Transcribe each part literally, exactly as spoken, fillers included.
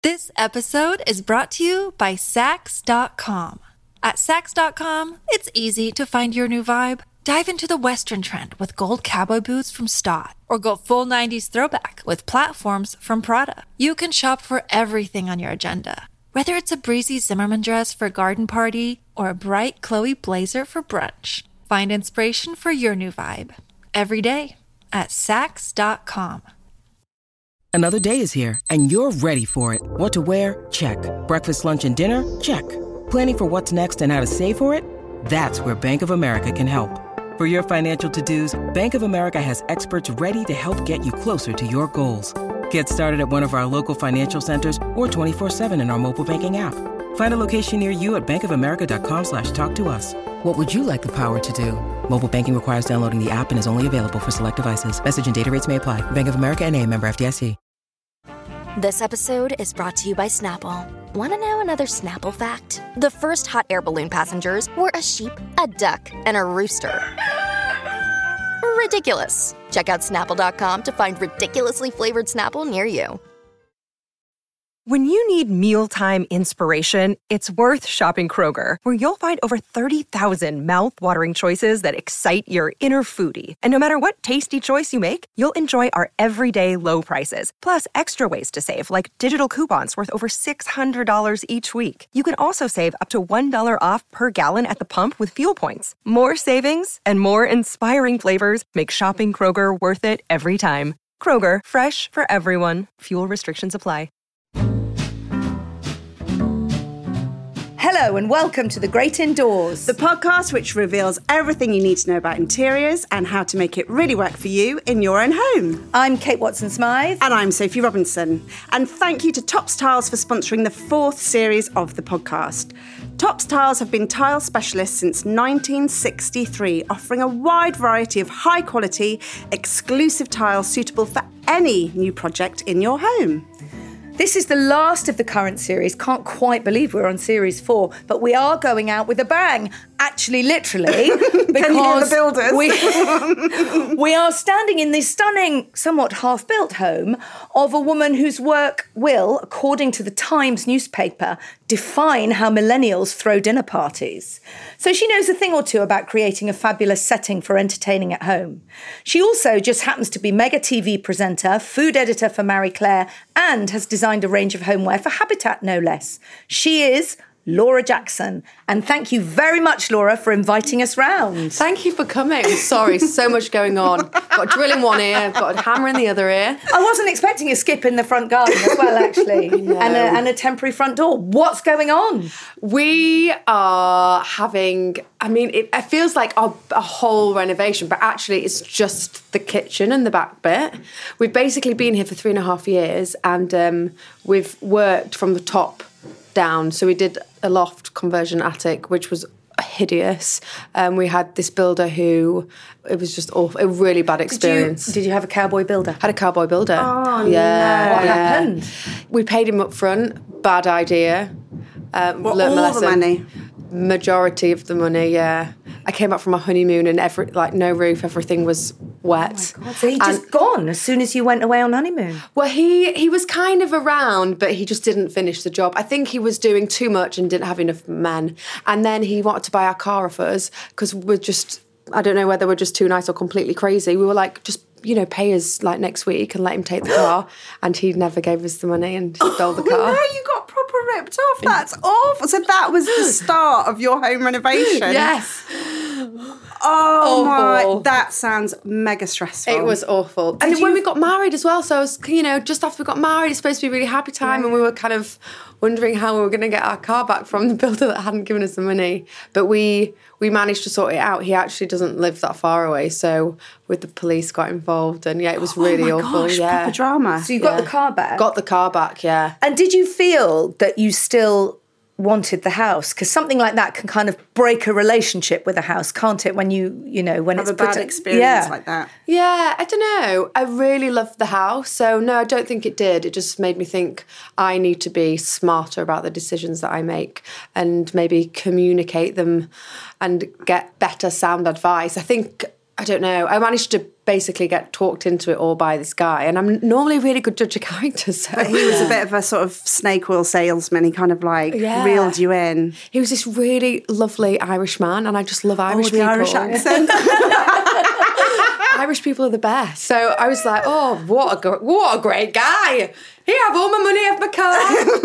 This episode is brought to you by Saks dot com. At Saks dot com, it's easy to find your new vibe. Dive into the Western trend with gold cowboy boots from Stott, or go full nineties throwback with platforms from Prada. You can shop for everything on your agenda, whether it's a breezy Zimmermann dress for a garden party or a bright Chloe blazer for brunch. Find inspiration for your new vibe every day at Saks dot com. Another day is here, and you're ready for it. What to wear? Check. Breakfast, lunch, and dinner? Check. Planning for what's next and how to save for it? That's where Bank of America can help. For your financial to-dos, Bank of America has experts ready to help get you closer to your goals. Get started at one of our local financial centers or twenty-four seven in our mobile banking app. Find a location near you at bankofamerica.com slash talk to us. What would you like the power to do? Mobile banking requires downloading the app and is only available for select devices. Message and data rates may apply. Bank of America N A, member F D I C. This episode is brought to you by Snapple. Want to know another Snapple fact? The first hot air balloon passengers were a sheep, a duck, and a rooster. Ridiculous. Check out Snapple dot com to find ridiculously flavored Snapple near you. When you need mealtime inspiration, it's worth shopping Kroger, where you'll find over thirty thousand mouth-watering choices that excite your inner foodie. And no matter what tasty choice you make, you'll enjoy our everyday low prices, plus extra ways to save, like digital coupons worth over six hundred dollars each week. You can also save up to one dollar off per gallon at the pump with fuel points. More savings and more inspiring flavors make shopping Kroger worth it every time. Kroger, fresh for everyone. Fuel restrictions apply. Hello and welcome to The Great Indoors, the podcast which reveals everything you need to know about interiors and how to make it really work for you in your own home. I'm Kate Watson-Smythe. And I'm Sophie Robinson. And thank you to Topps Tiles for sponsoring the fourth series of the podcast. Topps Tiles have been tile specialists since nineteen sixty-three, offering a wide variety of high-quality, exclusive tiles suitable for any new project in your home. This is the last of the current series. Can't quite believe we're on series four, but we are going out with a bang. Actually, literally, because Can you hear the builders? we, we are standing in this stunning, somewhat half-built home of a woman whose work will, according to the Times newspaper, define how millennials throw dinner parties. So she knows a thing or two about creating a fabulous setting for entertaining at home. She also just happens to be mega T V presenter, food editor for Marie Claire, and has designed a range of homeware for Habitat, no less. She is Laura Jackson. And thank you very much, Laura, for inviting us round. Thank you for coming. Sorry, so much going on. Got a drill in one ear, got a hammer in the other ear. I wasn't expecting a skip in the front garden as well, actually. and, a, and a temporary front door. What's going on? We are having, I mean, it, it feels like a, a whole renovation, but actually it's just the kitchen and the back bit. We've basically been here for three and a half years and um, we've worked from the top down. So we did a loft conversion attic, which was hideous. Um, we had this builder who, it was just awful, a really bad experience. Did you, did you have a cowboy builder? Had a cowboy builder. Oh, yeah, no. What yeah. happened? We paid him up front. Bad idea. Um, What, learned my all the lesson. money? Majority of the money, yeah. I came back from a honeymoon and every like no roof, everything was wet. Oh my God. So he just gone as soon as you went away on honeymoon? Well, he he was kind of around, but he just didn't finish the job. I think he was doing too much and didn't have enough men. And then he wanted to buy our car off us because we're just, I don't know whether we're just too nice or completely crazy. We were like, just, you know, pay us like next week and let him take the car. And he never gave us the money and stole the car. Well, now you got proper ripped off. That's awful. So that was the start of your home renovation? Yes. Oh Awful. my, that sounds mega stressful. It was awful. And Did when you- we got married as well, so I was, you know, just after we got married, it's supposed to be a really happy time, yeah. And we were kind of wondering how we were going to get our car back from the builder that hadn't given us the money. But we we managed to sort it out. He actually doesn't live that far away, so with the police got involved, and yeah, it was really oh my awful. Gosh, yeah, proper drama. So you got Yeah. the car back? Got the car back, yeah. And did you feel that you still wanted the house? Because something like that can kind of break a relationship with a house, can't it? When you, you know, when Have it's a bad put- experience yeah. like that. Yeah, I don't know. I really loved the house. So, no, I don't think it did. It just made me think I need to be smarter about the decisions that I make and maybe communicate them and get better sound advice. I think, I don't know, I managed to basically get talked into it all by this guy. And I'm normally a really good judge of characters. So. But he was a bit of a sort of snake oil salesman. He kind of like Yeah. reeled you in. He was this really lovely Irish man, and I just love Irish Oh, the people. Irish accent. Irish people are the best. So I was like, oh, what a gr- what a great guy. Here, have all my money, have my car,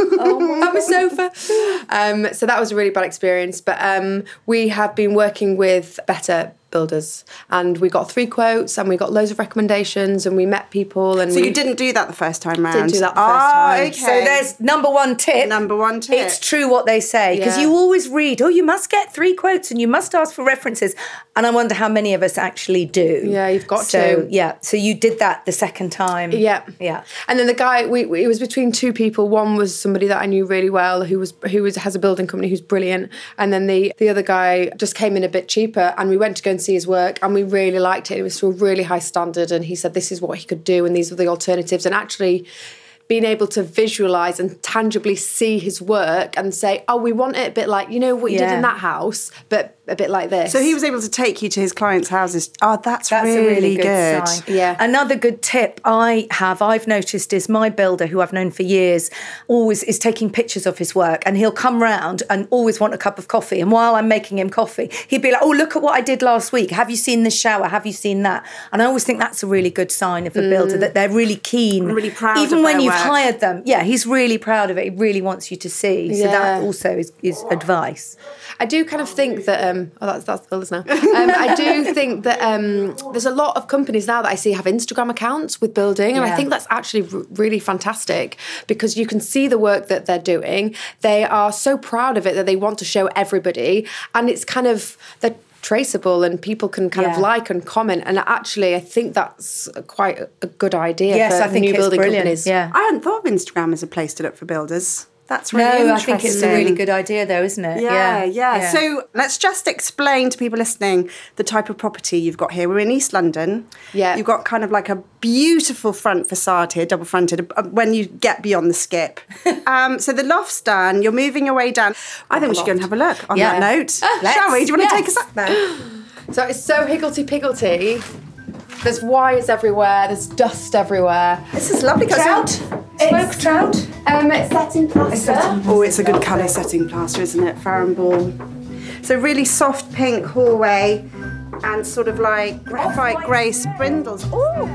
oh, have my sofa. Um, so that was a really bad experience. But um, we have been working with Better Builders, and we got three quotes, and we got loads of recommendations, and we met people. And So we you didn't do that the first time round? Didn't do that the first oh, time. Okay. So there's number one tip. Number one tip. It's true what they say, because Yeah. you always read, oh, you must get three quotes and you must ask for references. And I wonder how many of us actually do. Yeah, you've got so, to. Yeah, so you did that the second time. Yeah, Yeah. And then the guy, we, we it was between two people. One was somebody that I knew really well, who was who was has a building company, who's brilliant. And then the the other guy just came in a bit cheaper, and we went to go and see his work, and we really liked it. It was to a really high standard, and he said this is what he could do, and these were the alternatives. And actually, being able to visualise and tangibly see his work and say, oh, we want it a bit like, you know, what you did Yeah. in that house, but a bit like this. So he was able to take you to his clients' houses. Oh, that's, That's really, a really good, good. sign. Yeah. Another good tip I have, I've noticed, is my builder, who I've known for years, always is taking pictures of his work, and he'll come round and always want a cup of coffee. And while I'm making him coffee, he'd be like, oh, look at what I did last week. Have you seen this shower? Have you seen that? And I always think that's a really good sign of a builder, that they're really keen. Really proud Even of when their you've work. hired them. Yeah, he's really proud of it. He really wants you to see. So Yeah. that also is, is advice. I do kind of think that, um, oh, that's, that's builders now. Um, I do think that um, there's a lot of companies now that I see have Instagram accounts with building, and I Yeah. think that's actually r- really fantastic, because you can see the work that they're doing. They are so proud of it that they want to show everybody, and it's kind of, they're traceable, and people can kind of Yeah. like and comment. And actually, I think that's quite a, a good idea Yes, for I think new it's building brilliant. companies. Yeah. I hadn't thought of Instagram as a place to look for builders. That's really No, I interesting. think it's a really good idea, though, isn't it? Yeah, yeah, So let's just explain to people listening the type of property you've got here. We're in East London. Yeah. You've got kind of like a beautiful front facade here, double fronted, uh, when you get beyond the skip. um, so the loft's done. You're moving your way down. I think we should go and have a look on Yeah. that note. Let's. Shall we? Do you want to take Yes. us up there? So it's so higgledy-piggledy. There's wires everywhere. There's dust everywhere. This is lovely. 'cause Trout? It's- Smoked trout? Um, it's setting plaster. Oh, it's a good colour setting plaster, isn't it? Farron Ball. So really soft pink hallway and sort of like graphite grey spindles. Oh,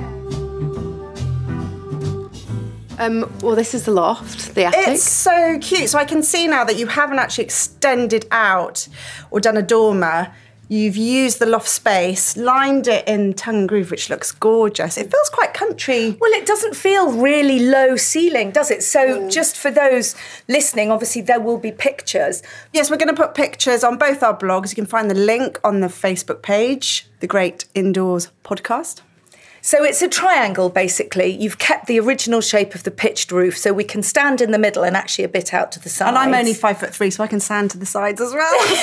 Um, well, this is the loft, the attic. it's so cute. So I can see now that you haven't actually extended out or done a dormer. You've used the loft space, lined it in tongue and groove, which looks gorgeous. It feels quite country. Well, it doesn't feel really low ceiling, does it? So just for those listening, obviously there will be pictures. Yes, we're going to put pictures on both our blogs. You can find the link on the Facebook page, The Great Indoors Podcast. So it's a triangle, basically. You've kept the original shape of the pitched roof, so we can stand in the middle and actually a bit out to the sides. And I'm only five foot three, so I can stand to the sides as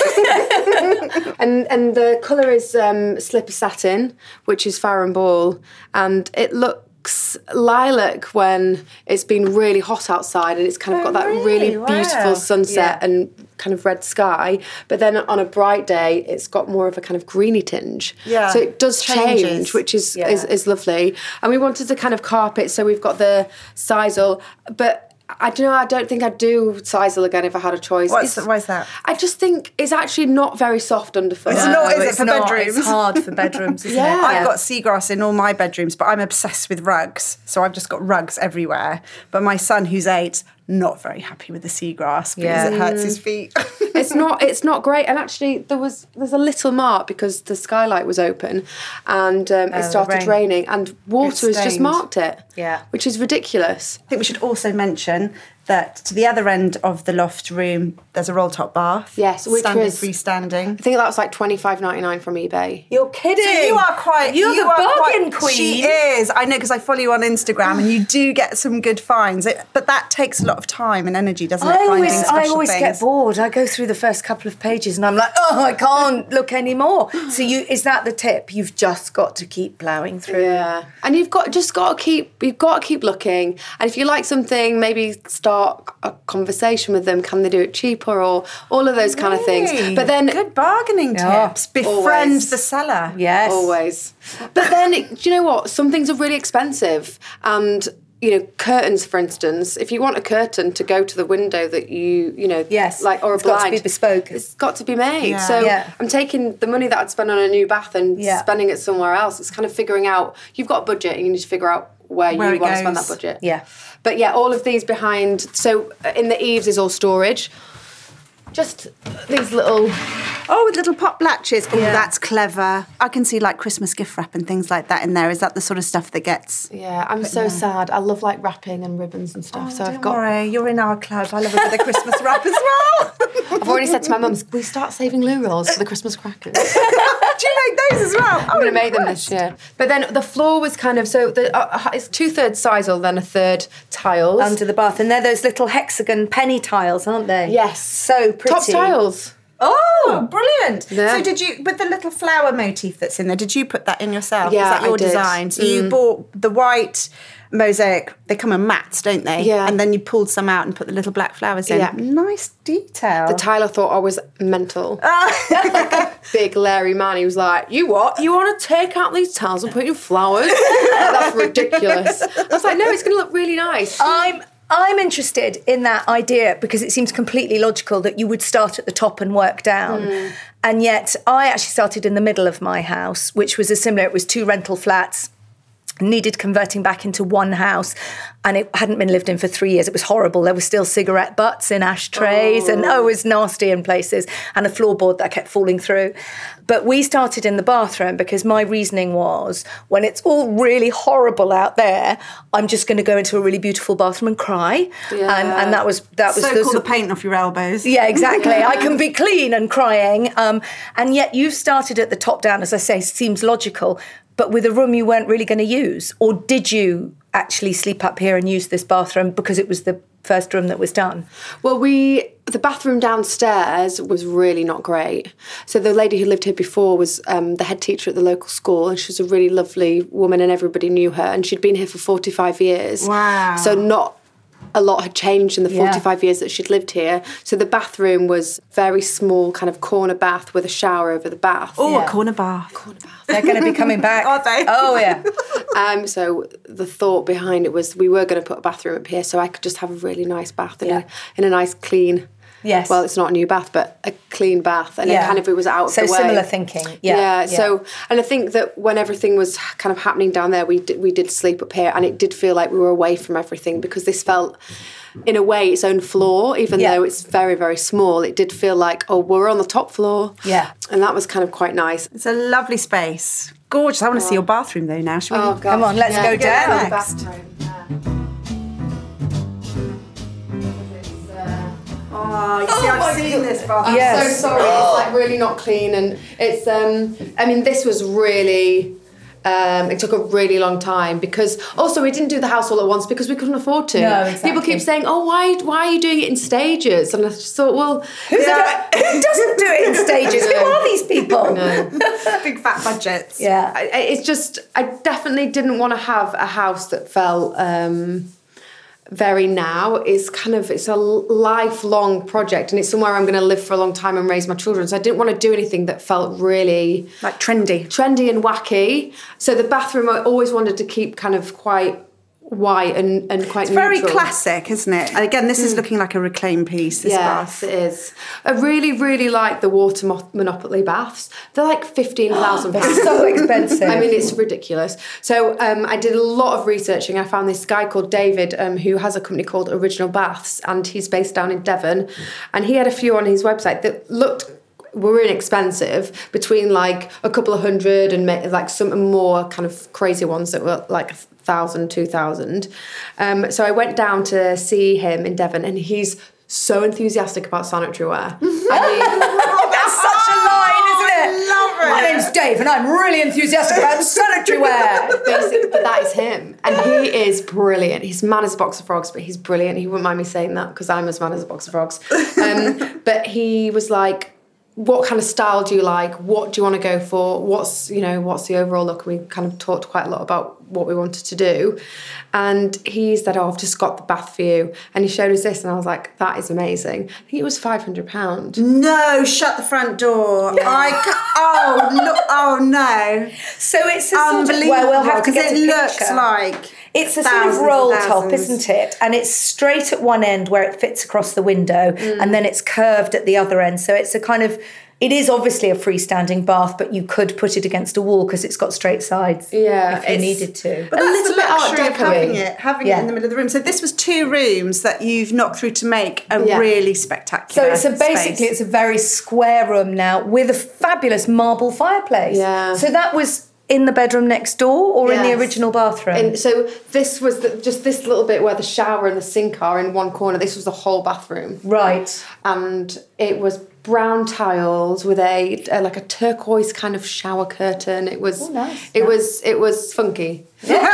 well. And and the colour is um, slipper satin, which is Farron Ball, and it looks lilac when it's been really hot outside, and it's kind of got that really Wow. beautiful sunset Yeah. and kind of red sky. But then on a bright day, it's got more of a kind of greeny tinge. Yeah. So it does Changes. change, which is, Yeah. is is lovely. And we wanted to kind of carpet, so we've got the sisal, but. I don't know, I don't think I'd do sisal again if I had a choice. What's It's- why is that? I just think it's actually not very soft underfoot. It's not, is it, it's for not. bedrooms? It's hard for bedrooms, isn't Yeah. it? I've got seagrass in all my bedrooms, but I'm obsessed with rugs. So I've just got rugs everywhere. But my son, who's eight, not very happy with the seagrass because Yeah. it hurts his feet. it's not it's not great, and actually there was there's a little mark because the skylight was open and um, it started rain. raining and water has just stained. marked it. Yeah. Which is ridiculous. I think we should also mention that to the other end of the loft room, there's a roll top bath. Yes, which standing, was- freestanding. I think that was like twenty-five ninety-nine from eBay. You're kidding. So you are quite. You're you the are bargain quite, queen. She is. I know because I follow you on Instagram, and you do get some good finds. It, but that takes a lot of time and energy, doesn't it? I Finding always, special I always things. get bored. I go through the first couple of pages and I'm like, oh, I can't look anymore. So you, is that the tip? You've just got to keep ploughing through. Yeah. And you've got just got to keep you've got to keep looking. And if you like something, maybe start start a conversation with them? Can they do it cheaper, or all of those kind of things? But then good bargaining Yeah. tips. Befriend Always. the seller. Yes. always. But then, do you know what? Some things are really expensive, and you know, curtains, for instance. If you want a curtain to go to the window that you, you know, Yes. like or a It's got to blind, be bespoke. It's got to be made. Yeah. So Yeah. I'm taking the money that I'd spend on a new bath and Yeah. spending it somewhere else. It's kind of figuring out. You've got a budget, and you need to figure out where, Where you it want to spend that goes. budget. Yeah. But yeah, all of these behind. So in the eaves is all storage. Just these little. Oh, with little pop latches. Oh, Yeah. that's clever. I can see like Christmas gift wrap and things like that in there. Is that the sort of stuff that gets... Yeah, I'm so sad. I love like wrapping and ribbons and stuff. so I've Don't got. worry, you're in our club. I love a bit of Christmas wrap as well. I've already said to my mum, we start saving loo rolls for the Christmas crackers. Do you make those as well? I'm going to make them this year. But then the floor was kind of, so the, uh, it's two-thirds sisal, then a third tiles. Under the bath. And they're those little hexagon penny tiles, aren't they? Yes. So pretty. Top tiles. Oh, brilliant. Yeah. So did you, with the little flower motif that's in there, did you put that in yourself? Yeah, Is that your I did. design? So Mm. you bought the white mosaic, they come in mats, don't they? Yeah. And then you pulled some out and put the little black flowers in. Yeah. Nice detail. The tiler thought I was mental. Ah. Like a big, Larry man. He was like, you what? You want to take out these tiles and put in flowers? Like, that's ridiculous. I was like, no, it's going to look really nice. I'm I'm interested in that idea because it seems completely logical that you would start at the top and work down. Mm. And yet I actually started in the middle of my house, which was a similar, it was two rental flats, needed converting back into one house, and it hadn't been lived in for three years. It was horrible. There were still cigarette butts in ashtrays and oh, it was nasty in places, and a floorboard that kept falling through. But we started in the bathroom because my reasoning was, when it's all really horrible out there, I'm just going to go into a really beautiful bathroom and cry. Yeah. And, and that was that was so the cool sort the paint off your elbows. yeah, exactly. I can be clean and crying. Um, and yet you've started at the top down, as I say, seems logical, but with a room you weren't really going to use. Or did you actually sleep up here and use this bathroom because it was the first room that was done? Well, we the bathroom downstairs was really not great. So the lady who lived here before was um, the head teacher at the local school, and she was a really lovely woman, and everybody knew her. And she'd been here for forty-five years. Wow. So not a lot had changed in the Yeah. forty-five years that she'd lived here. So the bathroom was very small, kind of corner bath with a shower over the bath. Oh, Yeah. a corner bath. Corner bath. They're going to be coming back. Are they? Oh, yeah. Um, so the thought behind it was we were going to put a bathroom up here so I could just have a really nice bath in, Yeah. a, in a nice clean. Yes. Well, it's not a new bath, but a clean bath, and Yeah. it kind of it was out of So the way. similar thinking. Yeah, yeah. So, and I think that when everything was kind of happening down there, we did, we did sleep up here, and it did feel like we were away from everything because this felt, in a way, its own floor. Even Yeah. though it's very very small, it did feel like, oh, we're on the top floor. Yeah. And that was kind of quite nice. It's a lovely space. Gorgeous. I want to see your bathroom though now. Shall we? Oh, God. Come on, let's go Yeah, down. the bathroom, yeah. Oh, you see, I've seen this bathroom. I'm Yes. so sorry. It's like really not clean, and it's. Um, I mean, this was really. Um, it took a really long time because also we didn't do the house all at once because we couldn't afford to. No, exactly. People keep saying, "Oh, why? Why are you doing it in stages?" And I just thought, well, Who's Yeah. it- who doesn't do it in stages? Who are these people? Big fat budgets. Yeah. I, I- it's just I definitely didn't want to have a house that felt. Um, very now is kind of it's a lifelong project, and it's somewhere I'm going to live for a long time and raise my children, so I didn't want to do anything that felt really Like trendy. trendy and wacky. So the bathroom I always wanted to keep kind of quite white and, and quite It's very neutral. classic, isn't it? And again, this is looking like a reclaimed piece, this Yes, bath. it is. I really, really like the water mo- monopoly baths. They're like fifteen thousand pounds. They're so expensive. I mean, it's ridiculous. So um, I did a lot of researching. I found this guy called David um, who has a company called Original Baths, and he's based down in Devon. And he had a few on his website that looked were inexpensive, between like a couple of hundred and ma- like some more kind of crazy ones that were like a thousand, two thousand. Um, so I went down to see him in Devon, and he's so enthusiastic about sanitary ware. I mean, That's such a line, isn't it? I love it. My name's Dave, and I'm really enthusiastic about sanitary ware. Basically, but that is him, and he is brilliant. He's mad as a box of frogs, but he's brilliant. He wouldn't mind me saying that because I'm as mad as a box of frogs. Um, but he was like, what kind of style do you like? What do you want to go for? What's, you know, what's the overall look? We kind of talked quite a lot about what we wanted to do. And he said, oh, I've just got the bath for you. And he showed us this and I was like, that is amazing. I think it was five hundred pounds. No, shut the front door. I ca- oh, look, oh no. So it's a sort of, Unbelievable, well, we'll have to because get it a looks picture. like It's a sort of thousands and roll top, thousands. isn't it? And it's straight at one end where it fits across the window, Mm. and then it's curved at the other end. So it's a kind of, it is obviously a freestanding bath, but you could put it against a wall because it's got straight sides. Yeah, if you it's- needed to. But A that's little the bit Art luxury of Deco-y. having it, having Yeah. it in the middle of the room. So this was two rooms that you've knocked through to make a Yeah. really So spectacular it's a basically space. it's a very square room now with a fabulous marble fireplace. Yeah. So that was in the bedroom next door or in the Yes. original bathroom? And so this was the, just this little bit where the shower and the sink are in one corner. This was the whole bathroom. Right. And it was brown tiles with a, a like a turquoise kind of shower curtain. It was Oh, nice. it Nice. was it was funky.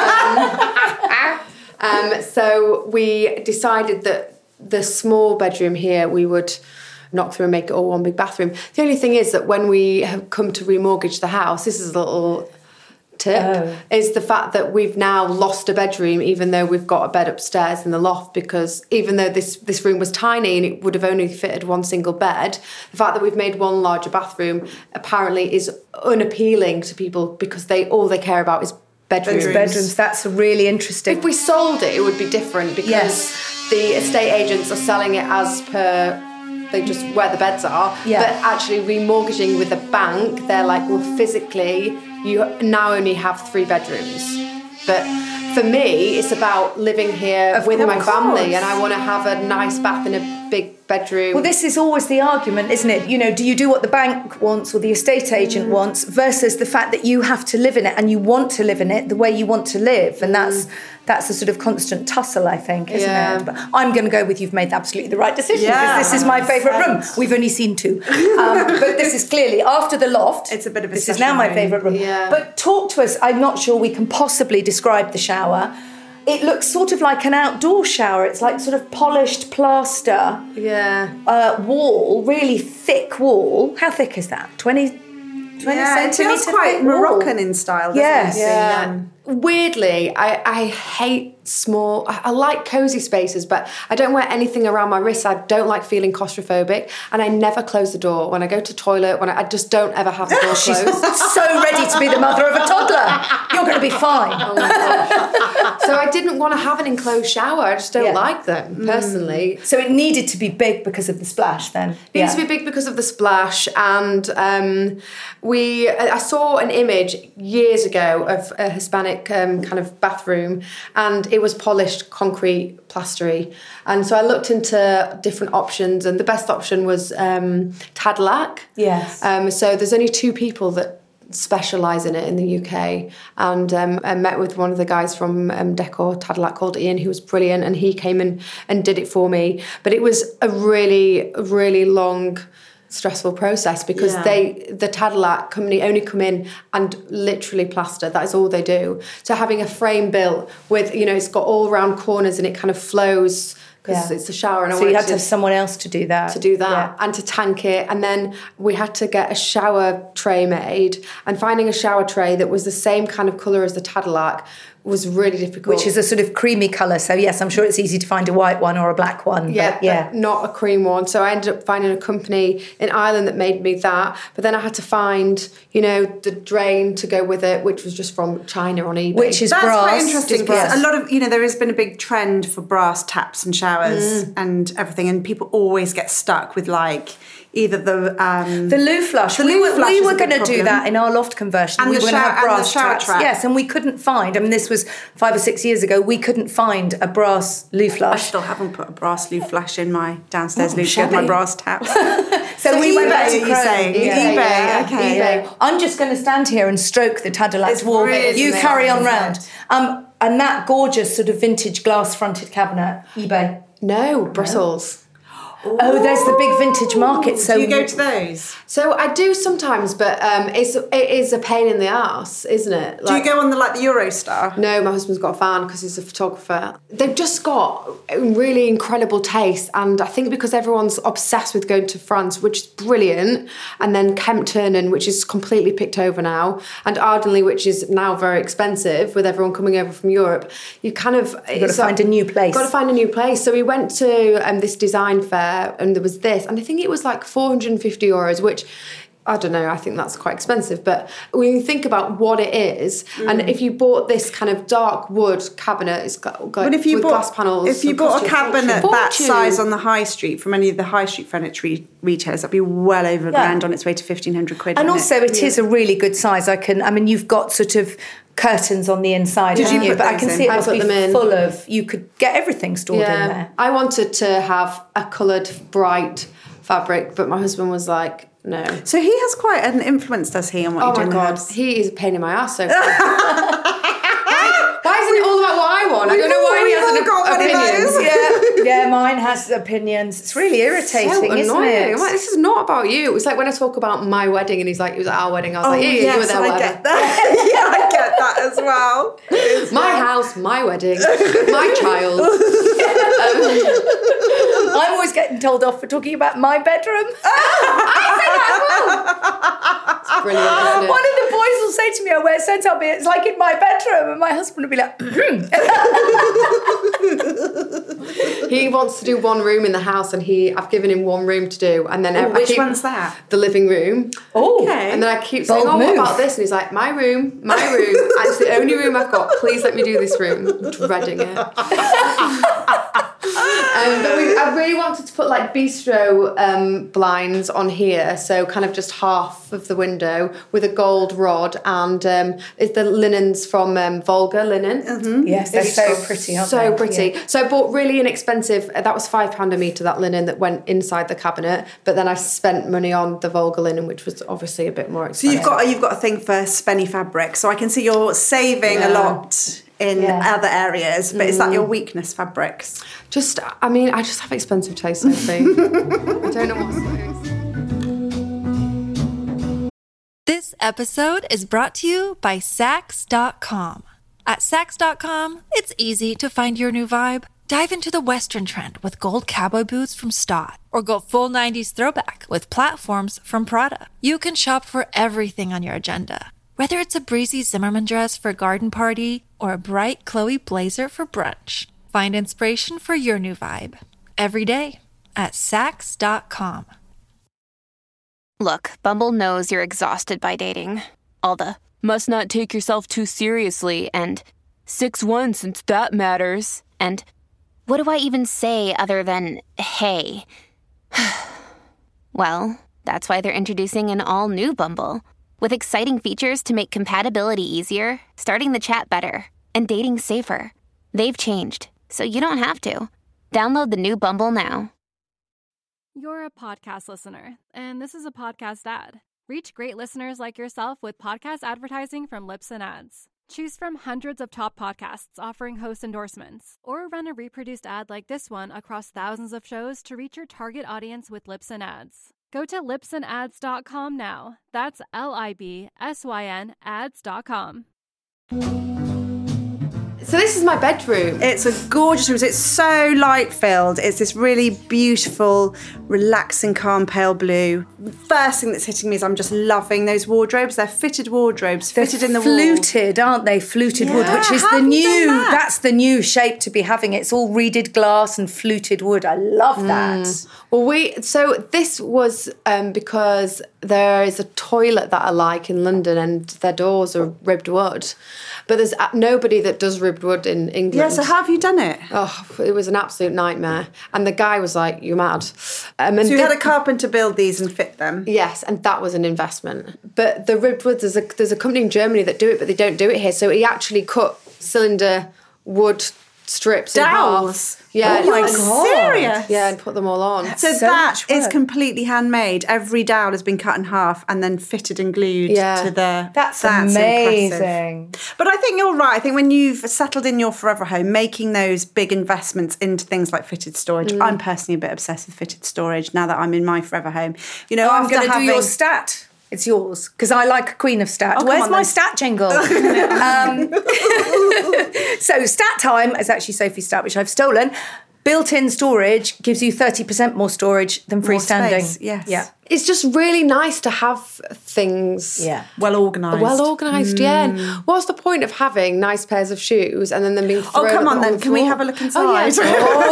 um, so we decided that the small bedroom here we would knock through and make it all one big bathroom. The only thing is that when we have come to remortgage the house, this is a little tip, Oh. is the fact that we've now lost a bedroom even though we've got a bed upstairs in the loft, because even though this this room was tiny and it would have only fitted one single bed, the fact that we've made one larger bathroom apparently is unappealing to people because they all they care about is bedrooms. Bedrooms. Bedrooms. That's really interesting. If we sold it, it would be different because Yes. the estate agents are selling it as per they just where the beds are. Yeah. But actually remortgaging with a bank, they're like, well, physically, you now only have three bedrooms. But for me, it's about living here Of with my course. family, and I want to have a nice bath in a big bedroom. Well, this is always the argument, isn't it? You know, do you do what the bank wants or the estate agent wants versus the fact that you have to live in it and you want to live in it the way you want to live. And that's that's a sort of constant tussle, I think, isn't Yeah. it? But I'm going to go with you've made absolutely the right decision Yeah. because this is my favourite room. We've only seen two. Um, but this is clearly, after the loft, It's a bit of a this is special now my room. favourite room. Yeah. But talk to us, I'm not sure we can possibly describe the shower. It looks sort of like an outdoor shower. It's like sort of polished plaster yeah. uh, wall, really thick wall. How thick is that? twenty, twenty Yeah, it feels centimetre quite thick wall? Moroccan in style, doesn't Yes. it? Yeah. The, um, Weirdly, I, I hate small, I, I like cosy spaces, but I don't wear anything around my wrists. I don't like feeling claustrophobic, and I never close the door. When I go to toilet, when I, I just don't ever have the door She's closed. so ready to be the mother of a toddler. You're going to be fine. So I didn't want to have an enclosed shower. I just don't Yeah. like them, personally. So it needed to be big because of the splash then? It needs to be big because of the splash, and um, we. I I saw an image years ago of a Hispanic um, kind of bathroom, and it was polished concrete, plastery. And so I looked into different options, and the best option was um, Tadlac. Yes. Um, so there's only two people that specialise in it in the U K, and um, I met with one of the guys from um, Decor Tadlac called Ian, who was brilliant, and he came in and did it for me. But it was a really, really long, stressful process because Yeah. they, the Tadlac company, only come in and literally plaster. That is all they do. So having a frame built with, you know, it's got all round corners and it kind of flows because Yeah. it's a shower. And I So you wanted had to have someone else to do that. to do that Yeah. and to tank it, and then we had to get a shower tray made, and finding a shower tray that was the same kind of colour as the Tadlac was really difficult. Which is a sort of creamy colour. So yes, I'm sure it's easy to find a white one or a black one. yeah, But yeah. but not a cream one. So I ended up finding a company in Ireland that made me that. But then I had to find, you know, the drain to go with it, which was just from China on eBay. Which is That's brass. quite interesting Just because brass. a lot of, you know, there has been a big trend for brass taps and showers and everything, and people always get stuck with like either the um, The loo flush. The we loo were, flush we is were a big going to do problem. that in our loft conversion. And we the were going to shower- have and the brass shower traps. trap. Yes, and we couldn't find. I mean, this was five or six years ago. We couldn't find a brass loo I flush. still haven't put a brass loo flash in my downstairs Oh, loo shed, my shabby. brass taps. So, So we went eBay, back to are you Chrome. saying? Yeah. eBay, yeah. okay. eBay. I'm just going to stand here and stroke the Tadalac's It's wall. really you nice, carry on isn't round. it? Um, and that gorgeous sort of vintage glass fronted cabinet, eBay. No, Brussels. Oh, there's the big vintage market. So do you go to those? So I do sometimes, but um, it's it is a pain in the arse, isn't it? Like, do you go on the like the Eurostar? No, my husband's got a van because he's a photographer. They've just got really incredible taste, and I think because everyone's obsessed with going to France, which is brilliant, and then Kempton, which is completely picked over now, and Ardingly, which is now very expensive with everyone coming over from Europe. You kind of you've got to find a new place. Got to find a new place. So we went to um, this design fair, and there was this, and I think it was like four hundred fifty euros, which I don't know, I think that's quite expensive. But when you think about what it is, mm. and if you bought this kind of dark wood cabinet, it's got, got but if you with bought, glass panels. If you bought a cabinet fortune. that size on the high street from any of the high street furniture retailers, that'd be well over a yeah. grand on its way to fifteen hundred quid. And also, it, it yeah. is a really good size. I can, I mean, you've got sort of curtains on the inside. Did you? But I can in? see it I must be them in. full of. You could get everything stored yeah. in there. I wanted to have a coloured, bright fabric, but my husband was like, no. So he has quite an influence, does he, on what oh you do my in the God, house? he is a pain in my ass so far. Why isn't it all about what I want? We've I don't know all, why he has got opinions. Yeah, yeah, mine has opinions. It's really irritating, so isn't annoying. it? I'm like, this is not about you. It's like when I talk about my wedding and he's like, it was our wedding. I was oh, like, yeah, yes, you were there, I whatever. get that. Yeah, I get that as well. It's my like... house, my wedding, my child. um, I'm always getting told off for talking about my bedroom. I say that as well. It's brilliant, isn't it? One of the boys will say to me, oh, where's so tell me it's like in my bedroom, and my husband will be like, he wants to do one room in the house, and he I've given him one room to do, and then oh, I which keep, one's that? The living room. Oh, okay. And then I keep saying, Bold oh, move. what about this? And he's like, my room, my room. It's the only room I've got. Please let me do this room. I'm dreading it. um, but we, I really wanted to put like bistro um, blinds on here, so kind of just half of the window with a gold rod, and um, it's the linens from um, Volga linen. Mm-hmm. Yes, they're it's so pretty, aren't so they? pretty. Yeah. So I bought really inexpensive. That was five pound a metre. That linen that went inside the cabinet, but then I spent money on the Volga linen, which was obviously a bit more expensive. So you've got you've got a thing for spenny fabric. So I can see you're saving Yeah. a lot in Yeah. other areas, but mm. is that your weakness, fabrics? Just, I mean, I just have expensive taste, Sophie. I don't know what's those. This episode is brought to you by Sax dot com. At Sax dot com, it's easy to find your new vibe. Dive into the Western trend with gold cowboy boots from Stott, or go full nineties throwback with platforms from Prada. You can shop for everything on your agenda, whether it's a breezy Zimmermann dress for a garden party or a bright Chloe blazer for brunch. Find inspiration for your new vibe every day at Sax dot com. Look, Bumble knows you're exhausted by dating. All the must not take yourself too seriously and six one since that matters. And what do I even say other than hey? Well, that's why they're introducing an all-new Bumble with exciting features to make compatibility easier, starting the chat better, and dating safer. They've changed, so you don't have to. Download the new Bumble now. You're a podcast listener, and this is a podcast ad. Reach great listeners like yourself with podcast advertising from Libsyn Ads. Choose from hundreds of top podcasts offering host endorsements, or run a reproduced ad like this one across thousands of shows to reach your target audience with Libsyn Ads. Go to libsyn ads dot com now. That's L I B S Y N ads dot com. So this is my bedroom. It's a gorgeous room. It's so light-filled. It's this really beautiful, relaxing, calm, pale blue. First thing that's hitting me is I'm just loving those wardrobes. They're fitted wardrobes, They're fitted in the fluted, wall. Aren't they? Fluted yeah, wood, which is how the have you new, done that? That's the new shape to be having. It's all reeded glass and fluted wood. I love that. Mm. Well, we, so this was um, because there is a toilet that I like in London and their doors are ribbed wood. But there's nobody that does ribbed wood in England. Yeah, so how have you done it? Oh, it was an absolute nightmare. And the guy was like, you're mad. Um, and so you the, had a carpenter build these and fit them? Yes, and that was an investment. But the ribbed wood, there's a, there's a company in Germany that do it, but they don't do it here. So he actually cut cylinder wood strips Dowels? in half. Yeah. Oh my and, God. Serious? Yeah, and put them all on. So, so that much is work. completely handmade. Every dowel has been cut in half and then fitted and glued Yeah. to the... That's, impressive. amazing. But I think you're right. I think when you've settled in your forever home, making those big investments into things like fitted storage, Mm. I'm personally a bit obsessed with fitted storage now that I'm in my forever home. You know, I'm after going to having... do your stat. It's yours because I like a queen of stat. Oh, come Where's on my then. stat jingle? um, so stat time is actually Sophie's stat, which I've stolen. Built-in storage gives you thirty percent more storage than More freestanding. space, yes. Yeah. It's just really nice to have things Yeah. Well organised. well organised, yeah. And what's the point of having nice pairs of shoes and then them being thrown Oh, come up on on then. the Can we floor? have a look Oh, yeah. inside?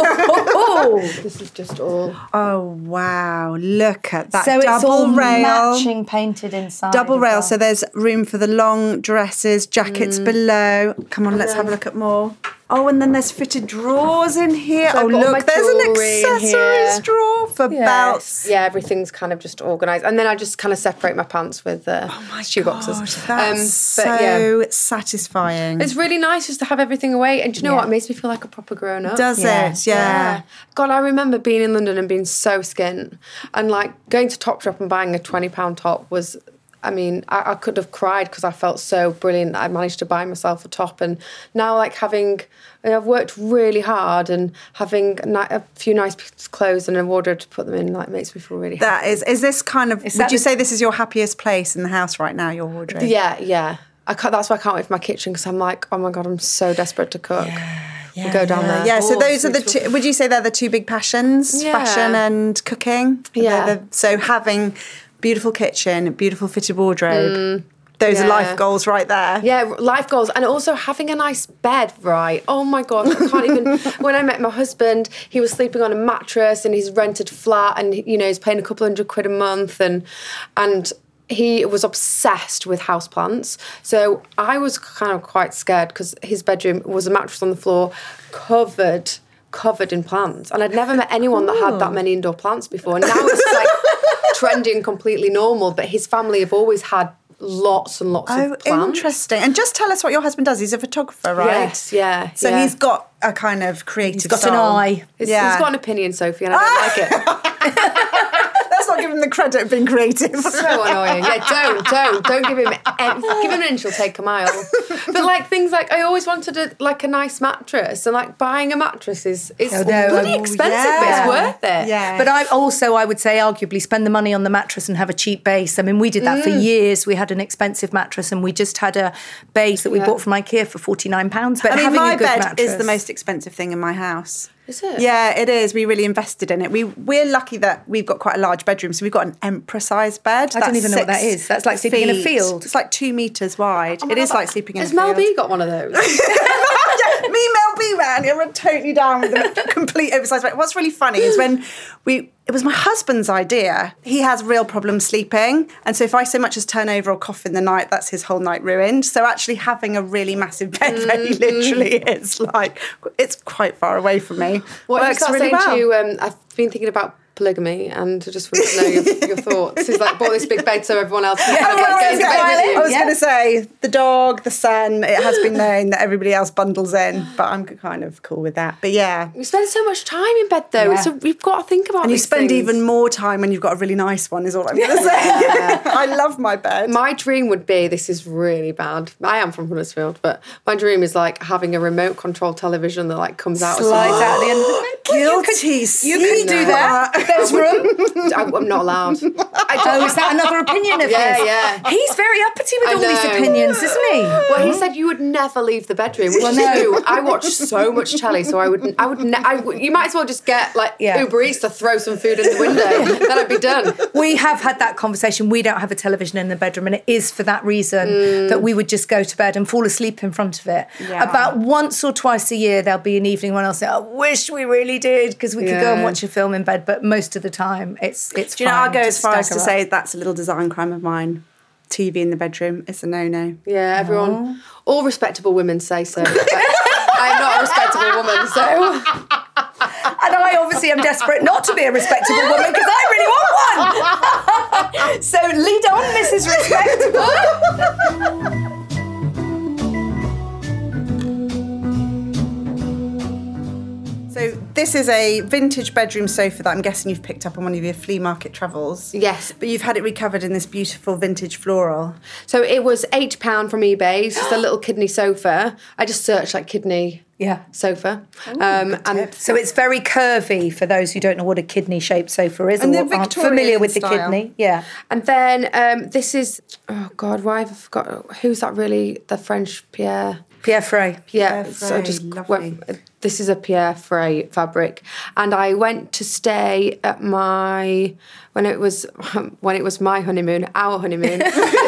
Oh, This is just all... Oh, wow. Look at that so double it's all rail. matching painted inside. Double as rail, well. so there's room for the long dresses, jackets below. Come on, let's have a look at more. Oh, and then there's fitted drawers in here. So oh, I've got all my look, there's an jewellery in accessories here. drawer for belts. Yeah, everything's kind of just organised. And then I just kind of separate my pants with uh, shoe boxes. That's Um, but so yeah. satisfying. It's really nice just to have everything away. And do you know Yeah. what? It makes me feel like a proper grown up. Does Yeah. it? Yeah. God, I remember being in London and being so skint. And like going to Topshop and buying a twenty pound top was, I mean, I, I could have cried because I felt so brilliant that I managed to buy myself a top. And now like having, you know, I've worked really hard and having a, ni- a few nice pieces of clothes and a wardrobe to put them in like makes me feel really happy. That is, is this kind of, would that you the- say this is your happiest place in the house right now, your wardrobe? Yeah, yeah. I can't, that's why I can't wait for my kitchen because I'm like, oh my God, I'm so desperate to cook. We'll go down there. Yeah, so Oh, those are the sweet two, would you say they're the two big passions? Yeah. Fashion and cooking? Yeah. They're the- so having beautiful kitchen, beautiful fitted wardrobe, those are yeah. life goals right there. Yeah, life goals. And also having a nice bed, right? Oh my God, I can't even... When I met my husband, he was sleeping on a mattress in his rented flat and, you know, he's paying a couple hundred quid a month and and he was obsessed with houseplants. So I was kind of quite scared because his bedroom was a mattress on the floor covered... covered in plants, and I'd never met anyone that had that many indoor plants before. And now it's like trendy and completely normal, but his family have always had lots and lots Oh, of plants. interesting. And just tell us what your husband does. He's a photographer, right? Yes, yeah. So yeah. he's got a kind of creative He's got soul. an eye. He's, yeah. he's got an opinion, Sophie, and I don't like it. Let's not give him the credit of being creative. So annoying. Yeah, don't, don't, don't give him, any, give him an inch, he'll take a mile. But like things like, I always wanted a, like a nice mattress, and like buying a mattress is it's Oh, no, bloody oh, expensive, yeah. but it's worth it. Yeah. But I also, I would say, arguably, spend the money on the mattress and have a cheap base. I mean, we did that for years. We had an expensive mattress, and we just had a base that we Yeah. bought from IKEA for forty-nine pounds. But I mean, having my a good bed mattress is the most expensive thing in my house. Is it? Yeah, it is. We really invested in it. We we're lucky that we've got quite a large bedroom, so we've got an emperor-sized bed. I don't That's even know what that six is. That's like sleeping in a feet. field. It's like two meters wide. Oh my it is God, like sleeping in Has a field. Mel B got one of those? Yeah, me, Mel B, man, you're totally down with the complete oversized bed. What's really funny is when we, it was my husband's idea. He has real problems sleeping. And so if I so much as turn over or cough in the night, that's his whole night ruined. So actually having a really massive bed very literally is like, it's quite far away from me. What if you Works start really saying well. to you, um, I've been thinking about polygamy and just want to know your, your thoughts. He's like, bought this big bed so everyone else can kind of like I get was into gonna- bed with you. I was Yeah. going to say, the dog, the son, it has been known that everybody else bundles in, but I'm kind of cool with that. But yeah. You spend so much time in bed though. Yeah. So you've got to think about And you these spend things. even more time when you've got a really nice one, is all I'm going to say. I love my bed. My dream would be, this is really bad. I am from Huddersfield, but my dream is like having a remote control television that like comes out. Slides out the end of the Guilty You could do that. There's room. I, I'm not allowed. I Oh, is that another opinion of Yeah, his? yeah. He's very uppity with I all these know. opinions, isn't he? Well, he said you would never leave the bedroom, which is no. true. I watch so much telly, so I would, I would, ne- I would. You might as well just get like Yeah. Uber Eats to throw some food in the window. Then I'd be done. We have had that conversation. We don't have a television in the bedroom, and it is for that reason that we would just go to bed and fall asleep in front of it. Yeah. About once or twice a year, there'll be an evening when I'll say, "I wish we really did," because we could go and Yeah. watch a film in bed. But most of the time, it's it's. Do you know, I'll fine go as far as to stagger say up. that's a little design crime of mine. T V in the bedroom, it's a no-no. Yeah, everyone, all respectable women say so. I'm not a respectable woman, so. And I obviously am desperate not to be a respectable woman because I really want one. So lead on, Missus Respectable. this is a vintage bedroom sofa that I'm guessing you've picked up on one of your flea market travels. Yes. But you've had it recovered in this beautiful vintage floral. So it was eighty pounds from eBay. It's just a little kidney sofa. I just searched like kidney Yeah. sofa. Ooh, um, and so it's very curvy for those who don't know what a kidney-shaped sofa is And or they're aren't Victorian familiar with style. the kidney. Yeah. And then um, this is, oh God, why have I forgot? Who's that really? The French Pierre? Pierre Frey. Yeah, Pierre so Frey, just lovely. went, this is a Pierre Frey fabric, and I went to stay at my when it was when it was my honeymoon, our honeymoon.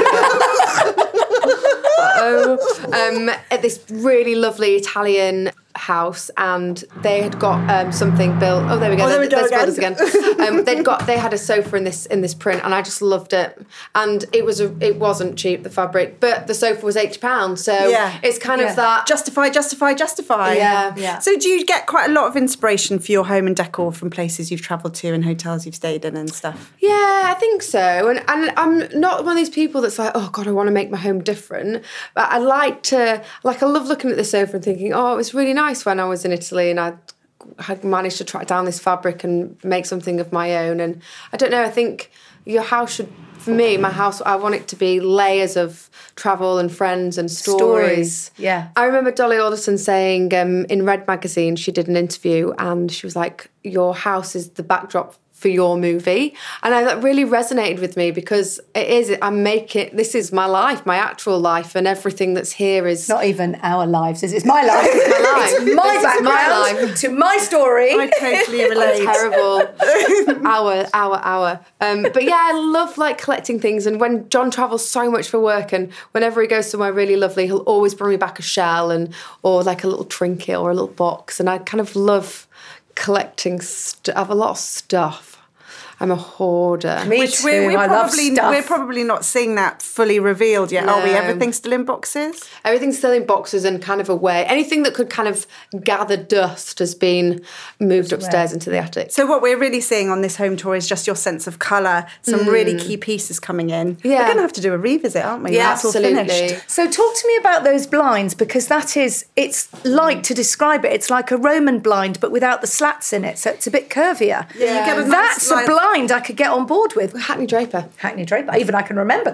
oh, um, at this really lovely Italian house, and they had got um, something built. Oh, there we go. Oh, there we go There's again. builders again. um, they'd got they had a sofa in this in this print, and I just loved it. And it was a, it wasn't cheap, the fabric, but the sofa was eighty pounds. So Yeah. it's kind Yeah. of that. Justify, justify, justify. Yeah. Yeah. So do you get quite a lot of inspiration for your home and decor from places you've travelled to and hotels you've stayed in and stuff? Yeah, I think so. And and I'm not one of these people that's like, oh God, I want to make my home different. But I like to, like, I love looking at the sofa and thinking, oh, it was really nice when I was in Italy and I had managed to track down this fabric and make something of my own. And I don't know, I think your house should, for me, my house, I want it to be layers of travel and friends and stories. Stories, yeah. I remember Dolly Alderton saying um, in Red Magazine, she did an interview and she was like, your house is the backdrop for your movie. And I, that really resonated with me because it is, I'm making, this is my life, my actual life, and everything that's here is... Not even our lives, is it? It's my life. It's my life. It's my This is background my life. to my story. I totally relate. Terrible. hour, hour, hour. Um, but yeah, I love like collecting things. And when John travels so much for work, and whenever he goes somewhere really lovely, he'll always bring me back a shell and or like a little trinket or a little box. And I kind of love collecting stuff. I have a lot of stuff. I'm a hoarder. Me Which too. we're, we're I love probably stuff. we're probably not seeing that fully revealed yet, are we? No. Everything's still in boxes. Everything's still in boxes and kind of away. Anything that could kind of gather dust has been moved upstairs into the attic. So what we're really seeing on this home tour is just your sense of colour, some really key pieces coming in. Yeah. We're going to have to do a revisit, aren't we? Yeah, That's all absolutely. finished. So talk to me about those blinds, because that is, it's like, to describe it, it's like a Roman blind but without the slats in it, so it's a bit curvier. Yeah, you get a nice, That's like- a blind I could get on board with. Hackney Draper. Hackney Draper, even I can remember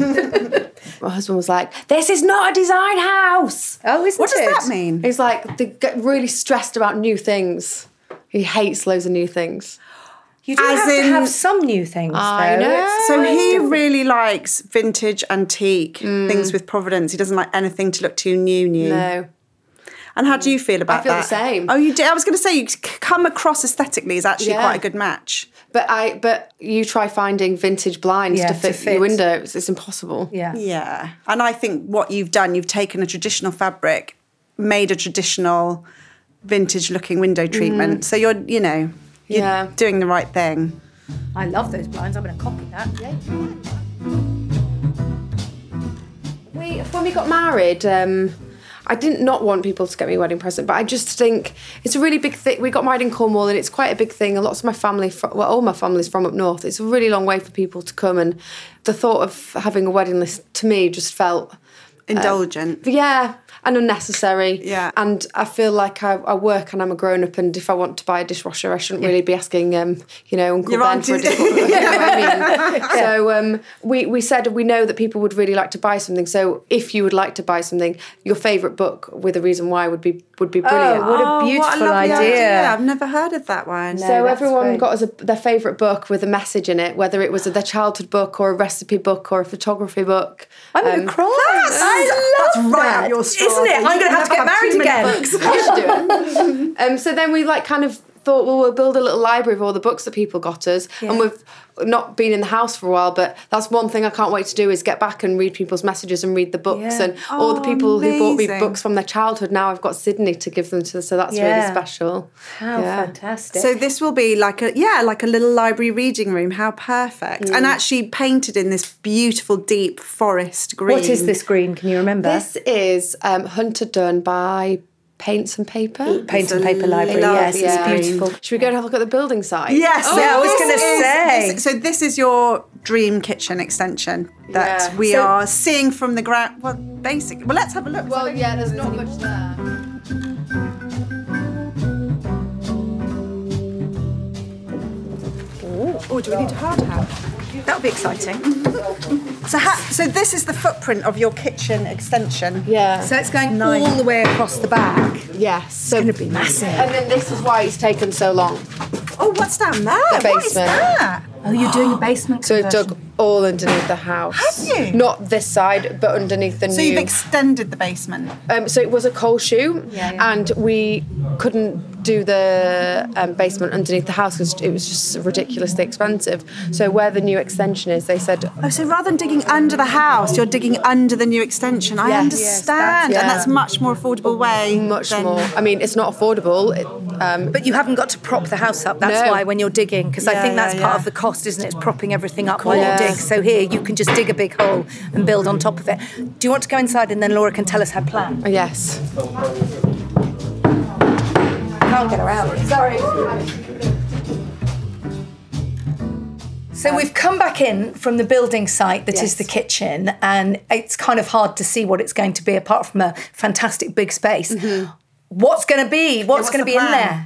that. My husband was like, this is not a design house. Oh, isn't What does it? that mean? He's like, they get really stressed about new things. He hates loads of new things. You do As have in- to have some new things, I though. know. It's- So he really likes vintage, antique, things with provenance. He doesn't like anything to look too new, new. No. And how do you feel about I feel the that? same. Oh, you do? I was going to say, you c- come across aesthetically as actually Yeah. quite a good match. But I, but you try finding vintage blinds Yeah, to to fit, fit. your windows. It's impossible. Yeah. Yeah. And I think what you've done, you've taken a traditional fabric, made a traditional vintage looking window treatment. So you're, you know, you're Yeah. doing the right thing. I love those blinds. I'm going to copy that. Yeah. We, when we got married, um, I didn't not want people to get me a wedding present, but I just think it's a really big thing. We got married in Cornwall, and it's quite a big thing. And lots of my family, fro- well, all my family's from up north. It's a really long way for people to come, and the thought of having a wedding list to me just felt Indulgent. yeah, and unnecessary. Yeah. And I feel like I, I work and I'm a grown up, and if I want to buy a dishwasher, I shouldn't really be asking, um, you know, Uncle Your Ben for a auntie- dishwasher. You know what I mean? So um, we we said we know that people would really like to buy something. So if you would like to buy something, your favourite book with a reason why would be would be brilliant. Oh, what a Oh, beautiful what a lovely idea. I've never heard of that one. So that's everyone great. got us a, their favourite book with a message in it, whether it was a, their childhood book or a recipe book or a photography book. I'm going Um, to cry. I love that's right that. up your street. Isn't it? I'm going to have to get married again. You should do it. um, so then we like kind of thought, well, we'll build a little library of all the books that people got us, and we've not been in the house for a while, but that's one thing I can't wait to do is get back and read people's messages and read the books. Yeah. And all the people who bought me amazing. books from their childhood, now I've got Sydney to give them to, so that's really Yeah. special. How Yeah. fantastic. So this will be like a yeah, like a little library reading room. How perfect! And actually painted in this beautiful deep forest green. what is this green? Can you remember? This is um, Hunter Dunn by Paints and Paper. Paint and Paper Library. love, Yes, yeah. it's beautiful. Should we go and have a look at the building site? Yes, Oh, yeah, I was this gonna is- say. this- so this is your dream kitchen extension that Yeah. we So- are seeing from the ground. Well, basically, well, let's have a look. Well, yeah, there's not much there. Oh, do we need a hard hat? That would be exciting. So, ha- so this is the footprint of your kitchen extension. Yeah. So it's going Nice. all the way across the back. Yes. So It's going to be massive. And then this is why it's taken so long. Oh, what's down there? The What is basement. that? Oh, you're doing a basement So we've conversion. dug all underneath the house. Have you? Not this side, but underneath the So new. you've extended the basement. Um, so it was a coal chute, Yeah, yeah. and we couldn't do the um, basement underneath the house because it was just ridiculously expensive. So where the new extension is, they said, Oh, so rather than digging under the house, you're digging under the new extension. I Yes. understand, Yes, and yeah. that's much more affordable way. much than- more. I mean, it's not affordable. It, um, But you haven't got to prop the house up. That's No. why when you're digging, because I Yeah, think that's yeah, part yeah. of the cost, isn't it? It's propping everything up while you Yeah. dig. So here, you can just dig a big hole and build on top of it. Do you want to go inside and then Laura can tell us her plan? yes. Can't get her out. Sorry. So we've come back in from the building site that is Yes. the kitchen, and it's kind of hard to see what it's going to be apart from a fantastic big space. What's going to be? What's, what's going to the be in plan? there?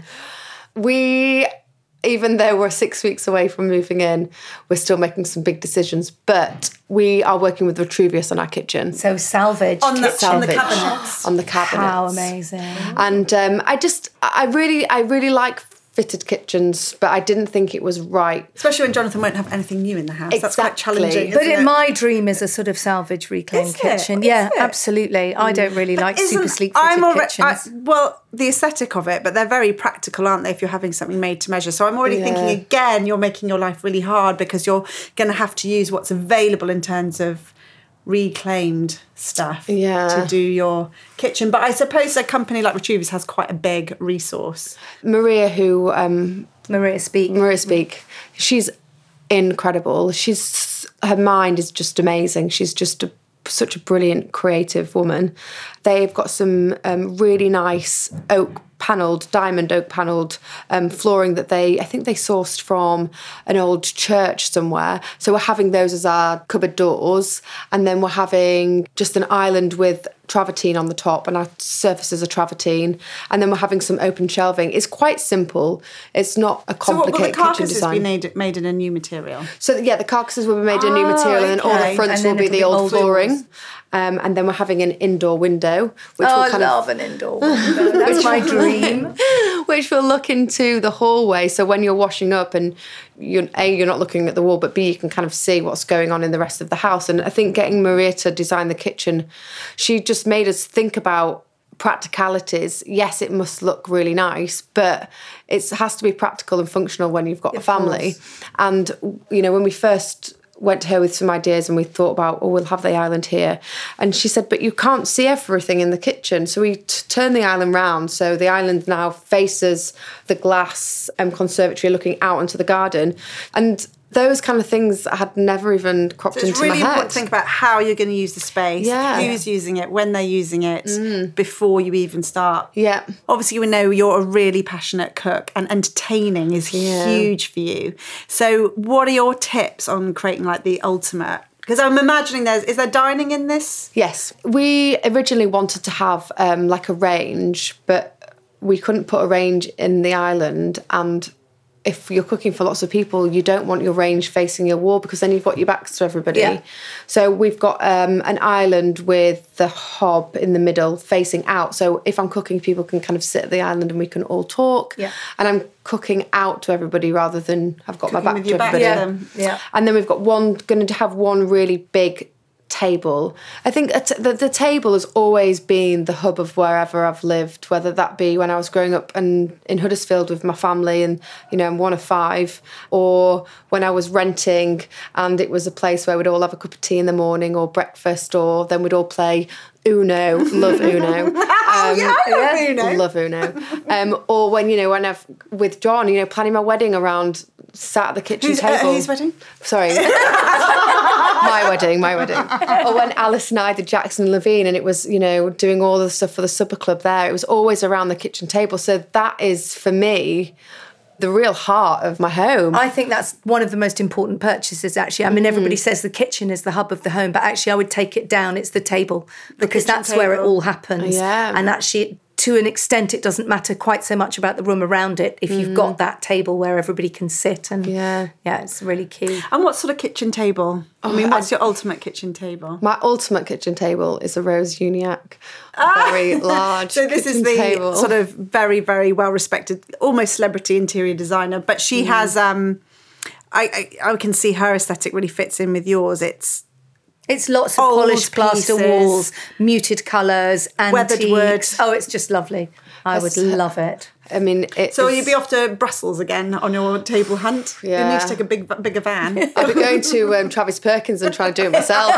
We, even though we're six weeks away from moving in, we're still making some big decisions. But we are working with Vitruvius on our kitchen. So salvage. On the, kitchen. on the Salvage. cabinets. On the cabinets. How amazing. And um, I just, I really, I really like fitted kitchens, but I didn't think it was right. Especially when Jonathan won't have anything new in the house. That's quite Exactly. challenging. But isn't in it? my dream is a sort of salvage reclaimed Is it? kitchen. Is Yeah, it? absolutely. I don't really like super Isn't- sleek fitted alre- kitchens. I- well, the aesthetic of it, but they're very practical, aren't they, if you're having something made to measure. So I'm already Yeah. thinking, again, you're making your life really hard because you're going to have to use what's available in terms of reclaimed stuff Yeah. to do your kitchen. But I suppose a company like Vitruvius has quite a big resource. Maria, who um, Maria Speak. Maria Speak, she's incredible. She's her mind is just amazing. She's just a, such a brilliant creative woman. They've got some um, really nice oak panelled, diamond oak panelled um, flooring that they, I think they sourced from an old church somewhere. So we're having those as our cupboard doors, and then we're having just an island with travertine on the top, and our surfaces are travertine, and then we're having some open shelving. It's quite simple. It's not a So what will the complicated kitchen carcasses design. be made, made in a new material? So yeah, the carcasses will be made in new Oh, material, and then all the okay. fronts And then will be it'll the be old old flooring. walls. Um, and then we're having an indoor window, which Oh, will I kind love of an indoor window. That's my dream. which will look into the hallway. So when you're washing up, and you're, A, you're not looking at the wall, but B, you can kind of see what's going on in the rest of the house. And I think getting Maria to design the kitchen, she just made us think about practicalities. Yes, it must look really nice, but it has to be practical and functional when you've got a family. And, you know, when we first went to her with some ideas and we thought about, oh, we'll have the island here. And she said, but you can't see everything in the kitchen. So we t- turned the island round. So the island now faces the glass um, conservatory looking out into the garden. And those kind of things had never even cropped So it's into really my head. important to think about how you're going to use the space, Yeah. who's using it, when they're using it, before you even start. Yeah. Obviously, we know you're a really passionate cook, and entertaining is Yeah. huge for you. So what are your tips on creating like the ultimate? Because I'm imagining there's, is there dining in this? Yes. We originally wanted to have um, like a range, but we couldn't put a range in the island, and if you're cooking for lots of people, you don't want your range facing your wall because then you've got your backs to everybody. Yeah. So we've got um, an island with the hob in the middle facing out. So if I'm cooking, people can kind of sit at the island and we can all talk. Yeah. And I'm cooking out to everybody rather than I've got Cooking my back with to your back everybody. to them. Yeah. And then we've got one, going to have one really big table. I think a t- the, the table has always been the hub of wherever I've lived, whether that be when I was growing up and in Huddersfield with my family, and you know I'm one of five, or when I was renting and it was a place where we'd all have a cup of tea in the morning or breakfast, or then we'd all play Uno. Love Uno. Oh, Um, yeah, I love Uno. Love Uno. Um, or when, you know, when I've, with John, you know, planning my wedding around, sat at the kitchen Who's, uh, table. whose wedding? Sorry. my wedding, my wedding. Or when Alice and I did Jackson Levine, and it was, you know, doing all the stuff for the supper club there, it was always around the kitchen table. So that is, for me, the real heart of my home. I think that's one of the most important purchases, actually. I mean, everybody says the kitchen is the hub of the home, but actually I would take it down. It's the table, because kitchen that's where it table. all happens. Yeah. And actually it to an extent, it doesn't matter quite so much about the room around it if you've got that table where everybody can sit. And Yeah. yeah, it's really key. And what sort of kitchen table? I mean, what's your ultimate kitchen table? My ultimate kitchen table is a Rose Uniac. Very large So this is kitchen the table. sort of very, very well-respected, almost celebrity interior designer. But she Mm. has, um, I, I I can see her aesthetic really fits in with yours. It's It's lots of Old polished plaster pieces. walls, muted colours, Weathered antiques. wood. Oh, it's just lovely. I would That's- love it. I mean, it So is- you'd be off to Brussels again on your table hunt? You Yeah. need to take a big, bigger van. I'll be going to um, Travis Perkins and trying to do it myself.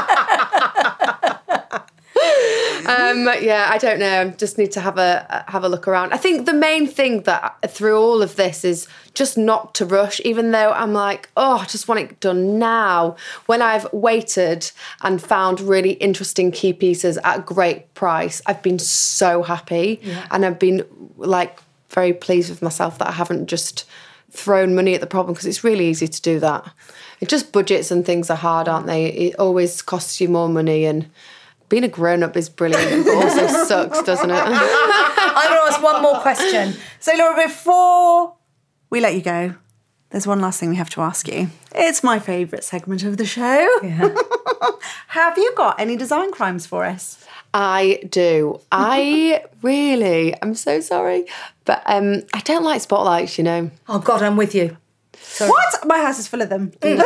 um, yeah, I don't know. Just need to have a have a look around. I think the main thing that through all of this is just not to rush. Even though I'm like, oh, I just want it done now. When I've waited and found really interesting key pieces at a great price, I've been so happy, and I've been like very pleased with myself that I haven't just thrown money at the problem, because it's really easy to do that. It just budgets and things are hard, aren't they? It always costs you more money, and being a grown-up is brilliant, but also sucks, doesn't it? I'm going to ask one more question. So, Laura, before we let you go, there's one last thing we have to ask you. It's my favourite segment of the show. Yeah. Have you got any design crimes for us? I do. I really, I'm so sorry, but um, I don't like spotlights, you know. Oh, God, I'm with you. Sorry. What? My house is full of them. I'm so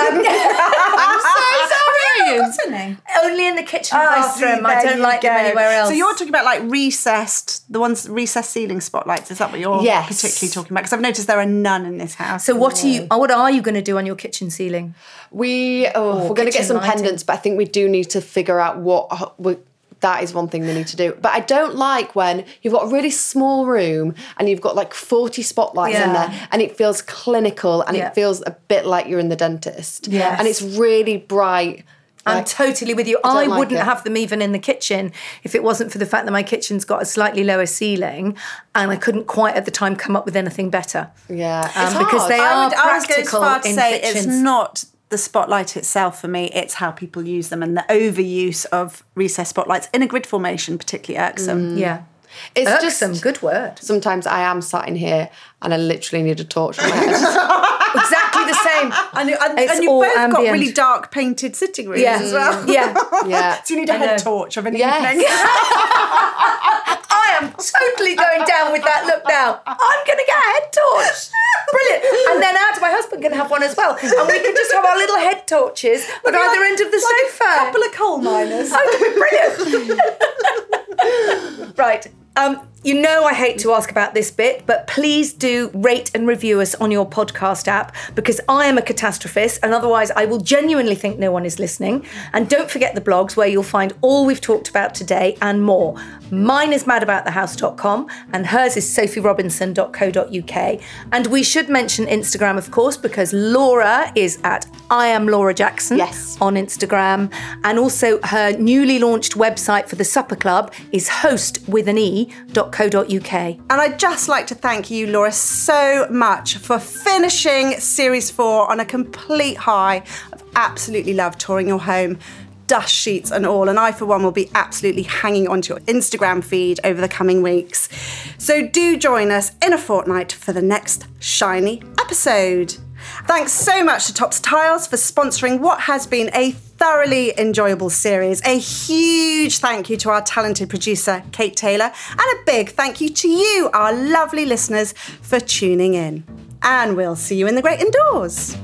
sorry. What's her name? Only in the kitchen and Oh, bathroom. see, I there don't you like them go. anywhere else. So you're talking about like recessed, the ones recessed ceiling spotlights. Is that what you're Yes. particularly talking about? Because I've noticed there are none in this house. So what are you? What are you going to do on your kitchen ceiling? We, oh, we're going to get kitchen some lighting. pendants, but I think we do need to figure out what, uh, we, that is one thing we need to do. But I don't like when you've got a really small room and you've got like forty spotlights in Yeah. there, and it feels clinical, and Yeah. it feels a bit like you're in the dentist. Yes. And it's really bright. I'm Like, totally with you. I I, don't like wouldn't it. have them even in the kitchen if it wasn't for the fact that my kitchen's got a slightly lower ceiling, and I couldn't quite at the time come up with anything better. yeah, Um, it's because hard. they I are would, I would go as practical far to in say kitchens. it's not the spotlight itself for me, it's how people use them, and the overuse of recessed spotlights in a grid formation particularly irksome. Yeah. It's Irksome, just good word. sometimes I am sat in here and I literally need a torch on my head. Exactly the same. And, and, It's and you've all both got ambient. really dark painted sitting rooms Yeah. as well. Yeah. Yeah. So you need a I head know. torch of an Yes. evening. I am totally going down with that look now. I'm going to get a head torch. Brilliant. And then out, my husband can have one as well. And we can just have our little head torches at either end of the like sofa. A couple of coal miners. Oh, brilliant. Right. Um, you know I hate to ask about this bit, but please do rate and review us on your podcast app, because I am a catastrophist, and otherwise I will genuinely think no one is listening. And don't forget the blogs, where you'll find all we've talked about today and more. Mine is mad about the house dot com and hers is sophie robinson dot co dot uk. And we should mention Instagram, of course, because Laura is at I am Laura Jackson Yes. on Instagram. And also her newly launched website for the Supper Club is host with an e dot co dot uk. And I'd just like to thank you, Laura, so much for finishing series four on a complete high. I've absolutely loved touring your home, dust sheets and all. And I, for one, will be absolutely hanging onto your Instagram feed over the coming weeks. So do join us in a fortnight for the next shiny episode. Thanks so much to Topps Tiles for sponsoring what has been a thoroughly enjoyable series. A huge thank you to our talented producer, Kate Taylor, and a big thank you to you, our lovely listeners, for tuning in. And we'll see you in the great indoors.